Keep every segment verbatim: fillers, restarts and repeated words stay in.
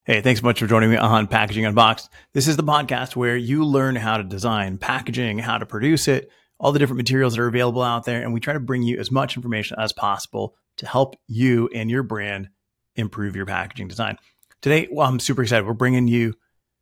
Hey, thanks so much for joining me on Packaging Unboxed. This is the podcast where you learn how to design packaging, how to produce it, all the different materials that are available out there, and we try to bring you as much information as possible to help you and your brand improve your packaging design. Today, well, I'm super excited. We're bringing you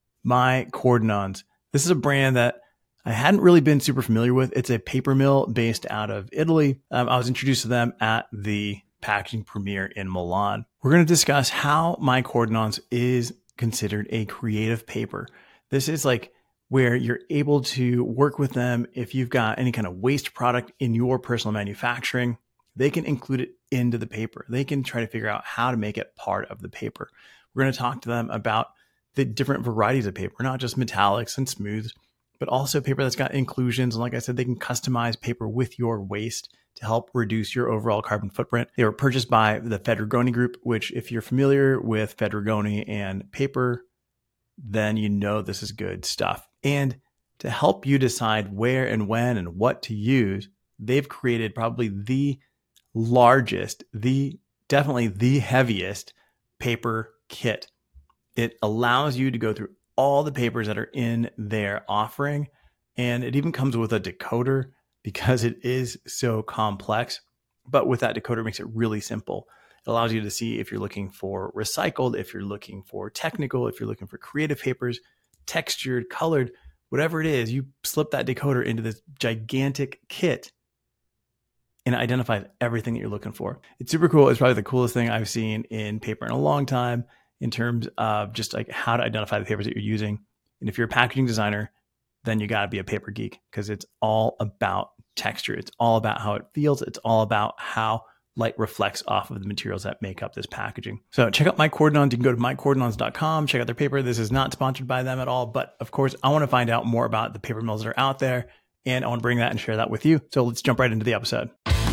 myCordonans. This is a brand that I hadn't really been super familiar with. It's a paper mill based out of Italy. Um, I was introduced to them at the packaging premiere in Milan. We're going to discuss how myCordonans is considered a creative paper. This is like where you're able to work with them. If you've got any kind of waste product in your personal manufacturing, they can include it into the paper. They can try to figure out how to make it part of the paper. We're going to talk to them about the different varieties of paper, not just metallics and smooths, but also paper that's got inclusions. And like I said, they can customize paper with your waste to help reduce your overall carbon footprint. They were purchased by the Fedrigoni Group, which if you're familiar with Fedrigoni and paper, then you know this is good stuff. And to help you decide where and when and what to use, they've created probably the largest, the definitely the heaviest paper kit. It allows you to go through all the papers that are in their offering. And it even comes with a decoder because it is so complex. But with that decoder, it makes it really simple. It allows you to see if you're looking for recycled, if you're looking for technical, if you're looking for creative papers, textured, colored, whatever it is, you slip that decoder into this gigantic kit and it identifies everything that you're looking for. It's super cool. It's probably the coolest thing I've seen in paper in a long time in terms of just like how to identify the papers that you're using. And if you're a packaging designer, then you got to be a paper geek because it's all about texture. It's all about how it feels. It's all about how light reflects off of the materials that make up this packaging. So check out myCordonans. You can go to my cordonans dot com, check out their paper. This is not sponsored by them at all, but of course, I want to find out more about the paper mills that are out there, and I want to bring that and share that with you. So let's jump right into the episode.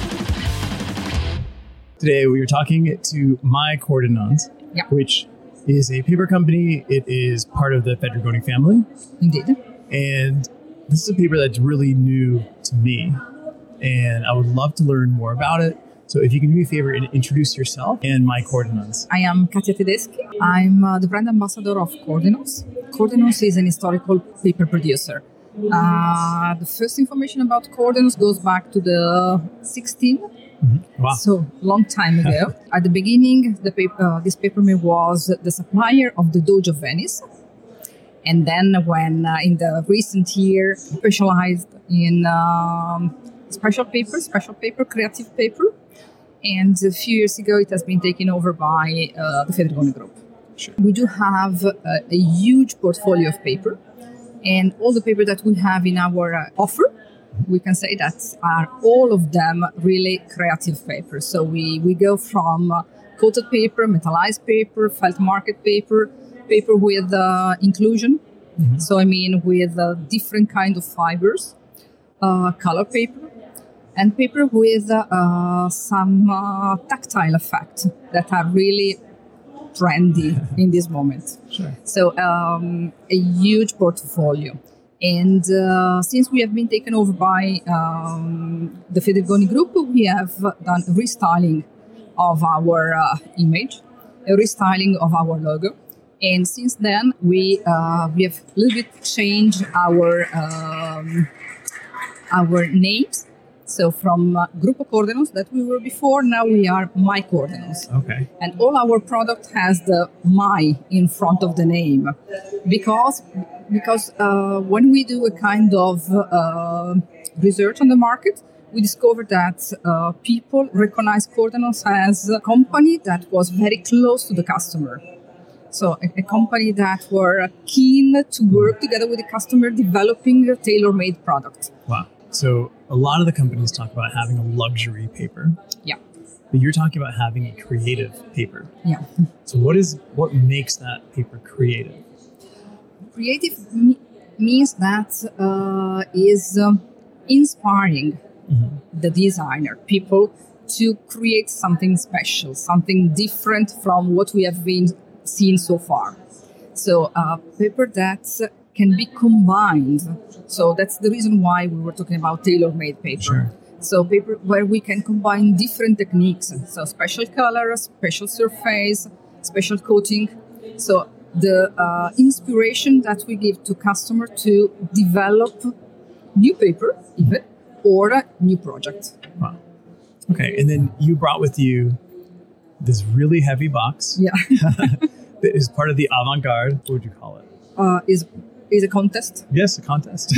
Today, we are talking to myCordonans, yeah. which is a paper company. It is part of the Fedrigoni family. Indeed. And this is a paper that's really new to me, and I would love to learn more about it. So if you can do me a favor and introduce yourself and myCordonans. I am Katia Tedeschi. I'm uh, the brand ambassador of Cordonans. Cordonans is an historical paper producer. Uh, the first information about Cordonans goes back to the sixteenth. Mm-hmm. Wow. So long time ago. At the beginning, the paper, uh, this paper mill was the supplier of the Doge of Venice. And then when uh, in the recent year, specialized in um, special paper, special paper, creative paper. And a few years ago, it has been taken over by uh, the Fedrigoni Group. Sure. We do have a, a huge portfolio of paper. And all the paper that we have in our uh, offer, we can say that are all of them really creative paper. So we, we go from uh, coated paper, metallized paper, felt market paper, paper with uh, inclusion. Mm-hmm. So I mean with uh, different kind of fibers, uh, color paper, and paper with uh, some uh, tactile effect that are really trendy in this moment. Sure. So um, a huge portfolio. And uh, since we have been taken over by um, the Fedrigoni Group, we have done a restyling of our uh, image, a restyling of our logo. And since then, we uh, we have a little bit changed our um, our names. So from uh, Gruppo Cordonans that we were before, now we are myCordonans. Okay. And all our product has the my in front of the name, because because uh, when we do a kind of uh, research on the market, we discovered that uh, people recognize Cordonans as a company that was very close to the customer. So a, a company that were keen to work together with the customer, developing a tailor-made product. Wow. So a lot of the companies talk about having a luxury paper. Yeah. But you're talking about having a creative paper. Yeah. So what is what makes that paper creative? Creative me- means that uh, is um, inspiring mm-hmm. the designer, people to create something special, something different from what we have been seen so far. So uh, paper that can be combined. So that's the reason why we were talking about tailor-made paper. Sure. So paper where we can combine different techniques. So special color, special surface, special coating. So the uh, inspiration that we give to customer to develop new paper, even, or a new project. Wow. Okay, and then you brought with you this really heavy box. Yeah. That is part of the avant-garde. What would you call it? Uh, is is a contest. Yes, a contest.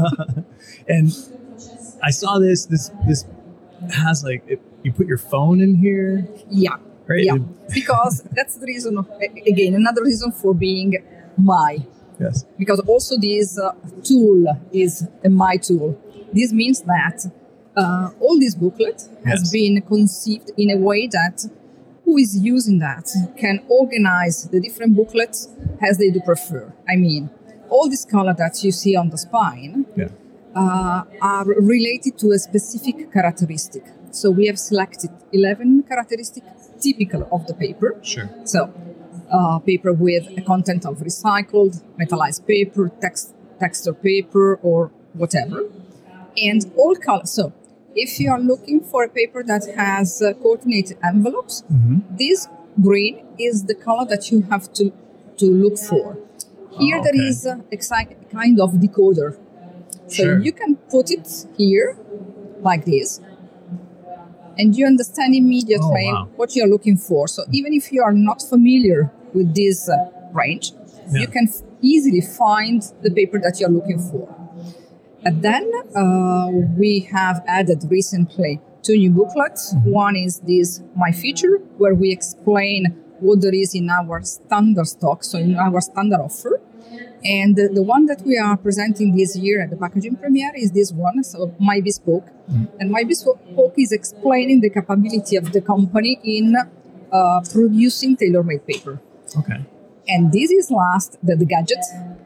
And I saw this. This this has like it, you put your phone in here. Yeah. Right. Yeah. Because that's the reason. Of, again, another reason for being my. Yes. Because also this uh, tool is a my tool. This means that uh, all this booklet has Yes. been conceived in a way that who is using that can organize the different booklets as they do prefer. I mean, all these colors that you see on the spine Yeah. uh, are related to a specific characteristic. So we have selected eleven characteristics typical of the paper. Sure. So uh, paper with a content of recycled, metallized paper, text, texture paper, or whatever. And all colors. So if you are looking for a paper that has uh, coordinated envelopes, Mm-hmm. this green is the color that you have to, to look for. Here Oh, there okay. is a, a ki- kind of decoder. So Sure. you can put it here, like this, and you understand immediately Oh, wow. what you're looking for. So even if you are not familiar with this uh, range, Yeah. you can f- easily find the paper that you're looking for. And then uh, we have added recently two new booklets. Mm-hmm. One is this My Feature, where we explain what there is in our standard stock, so in our standard offer. And the, the one that we are presenting this year at the packaging premiere is this one, so My Bespoke. Mm-hmm. And My Bespoke is explaining the capability of the company in uh, producing tailor-made paper. Okay. And this is last, the, the gadget.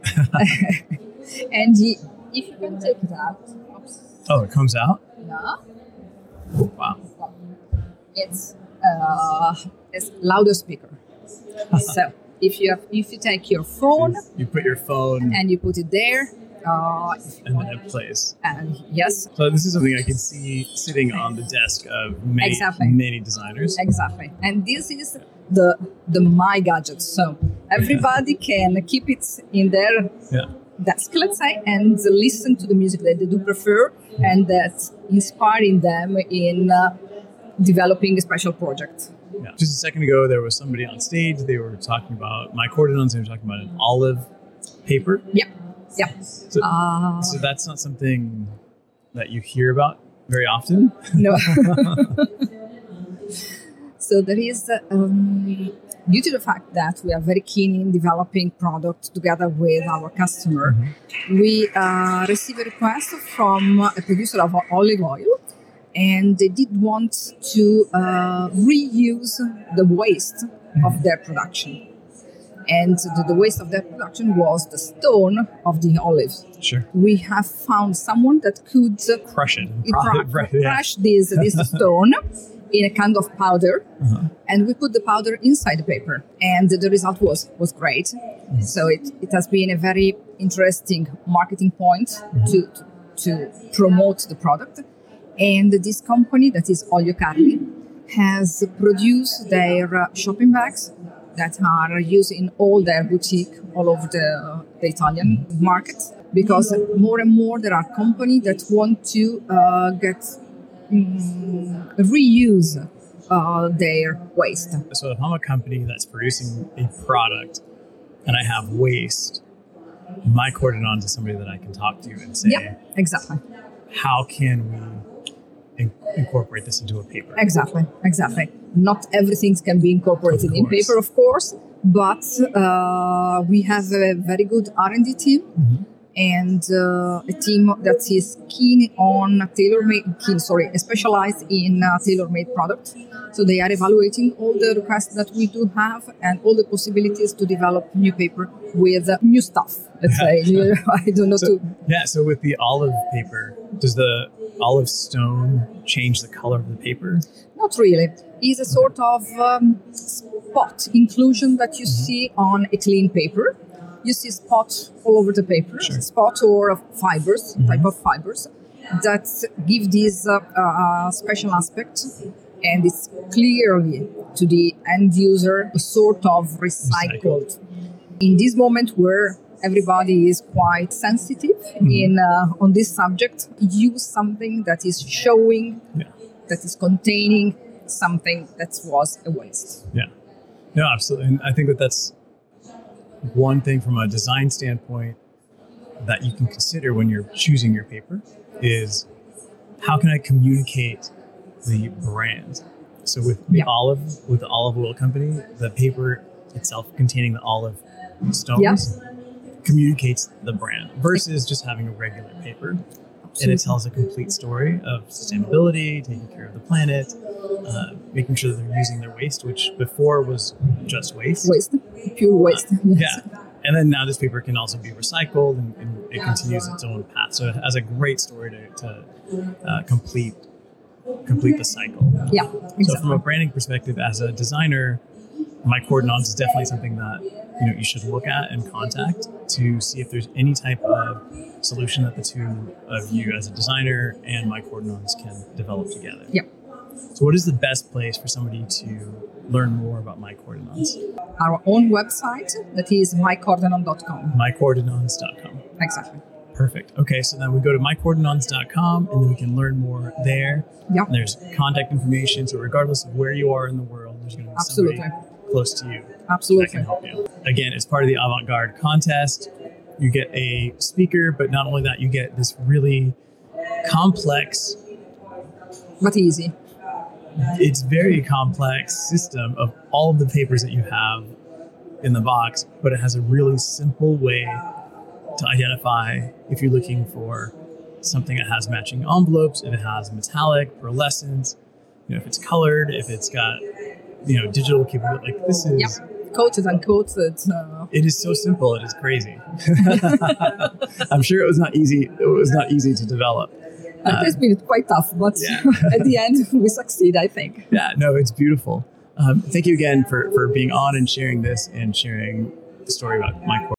And the, if you can take it out, oops, Oh, it comes out. yeah, Wow. it's uh, it's louder speaker. So if you have, if you take your phone You put your phone and you put it there, uh, and then it plays. and yes, So this is something I can see sitting on the desk of many, Exactly. many designers. exactly. And this is the the My Gadget. So everybody can keep it in their Yeah. desk, let's say, and listen to the music that they do prefer, and that's inspiring them in uh, developing a special project. Yeah. Just a second ago, there was somebody on stage. They were talking about my cordonons. They were talking about an olive paper. Yeah, yeah. So, Uh, so that's not something that you hear about very often. no. So there is, uh, um, due to the fact that we are very keen in developing products together with our customer, we uh, receive a request from a producer of olive oil, and they did want to uh, reuse the waste of their production. And the, the waste of their production was the stone of the olives. Sure. We have found someone that could uh, Crush it. cra- Right, yeah. crush this, this stone in a kind of powder, Uh-huh. and we put the powder inside the paper, and the result was was great. So it, it has been a very interesting marketing point to, to to promote the product. And this company, that is Olio Carli, has produced their uh, shopping bags that are used in all their boutique all over the, the Italian market, because more and more there are companies that want to uh, get mm, reuse uh, their waste. So if I'm a company that's producing a product and I have waste, my cordonons is somebody that I can talk to and say, Yeah, exactly. how can we in- incorporate this into a paper? Exactly, exactly. Not everything can be incorporated Of in course. paper, of course, but uh, we have a very good R and D team Mm-hmm. and uh, a team that is keen on tailor-made, keen, sorry, specialized in uh, tailor-made product. So they are evaluating all the requests that we do have and all the possibilities to develop new paper with uh, new stuff. Let's say, I don't know So, to. yeah, so with the olive paper, does the olive stone change the color of the paper? Not really. It's a sort of um, spot inclusion that you Mm-hmm. see on a clean paper. You see spots all over the paper, Sure. spot or fibers, Mm-hmm. type of fibers that give this uh, uh, special aspect, and it's clearly to the end user a sort of recycled. in this moment where everybody is quite sensitive mm-hmm. in uh, on this subject, use something that is showing, yeah. that is containing something that was a waste. Yeah, no, absolutely. And I think that that's one thing from a design standpoint that you can consider when you're choosing your paper is how can I communicate the brand? So with the yeah. olive, with the olive oil company, the paper itself containing the olive stones yeah. communicates the brand versus just having a regular paper. Absolutely. And it tells a complete story of sustainability, taking care of the planet, uh, making sure that they're using their waste, which before was just waste. Waste, pure waste. Uh, yes. Yeah. And then now this paper can also be recycled and, and it continues its own path. So it has a great story to, to uh, complete complete the cycle. Yeah, exactly. So from a branding perspective, as a designer, myCordonance is definitely something that you know you should look at and contact to see if there's any type of solution that the two of you as a designer and myCordonance can develop together. Yeah. So what is the best place for somebody to learn more about myCordonance? Our own website, that is my cordonance dot com. my cordonance dot com. Exactly. Perfect. Okay, so then we go to my cordonance dot com and then we can learn more there. Yeah. There's contact information, so regardless of where you are in the world, there's going to be Absolutely. somebody close to you Absolutely. that can help you. Again, it's part of the Avant-Garde contest. You get a speaker, but not only that, you get this really complex, but easy. It's very complex system of all of the papers that you have in the box, but it has a really simple way to identify if you're looking for something that has matching envelopes, if it has metallic, pearlescence, you know, if it's colored, if it's got, you know, digital capability. Like this is yep. coated and coated. Uh... It is so simple. It is crazy. I'm sure it was not easy. It was not easy to develop. Uh, it has been quite tough, but yeah. at the end we succeed, I think. Yeah, no, it's beautiful. Um, thank you again for, for being on and sharing this and sharing the story about myCordonance.